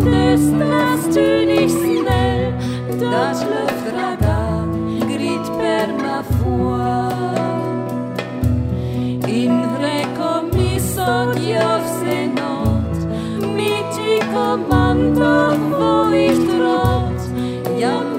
contestas tu nicht snäll, das Luftradar grit per ma foi. In recommisso Dios senot, mit die Kommando, wo ich trot, ja